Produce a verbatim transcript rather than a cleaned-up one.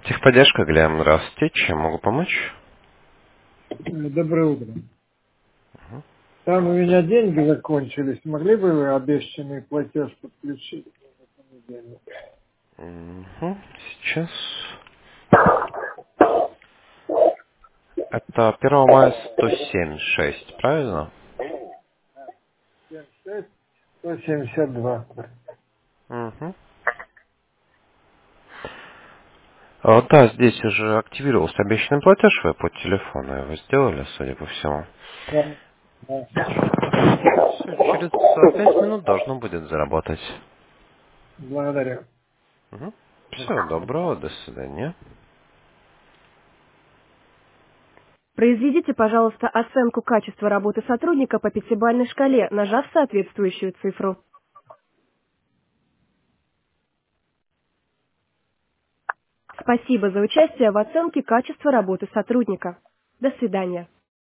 Техподдержка, Глеб, здравствуйте. Чем могу помочь? Э, Доброе утро. Там у меня деньги закончились. Могли бы вы обещанный платеж подключить на понедельник? Мгм. Сейчас. Это первого мая сто семь шесть, правильно? семь шесть сто семьдесят два. Угу. А, да, здесь уже активировался обещанный платеж, вы по телефону его сделали, судя по всему. Да. Да. Все, через э, пять минут должно будет заработать. Благодарю. Угу. Всего доброго, до свидания. Произведите, пожалуйста, оценку качества работы сотрудника по пятибалльной шкале, нажав соответствующую цифру. Спасибо за участие в оценке качества работы сотрудника. До свидания.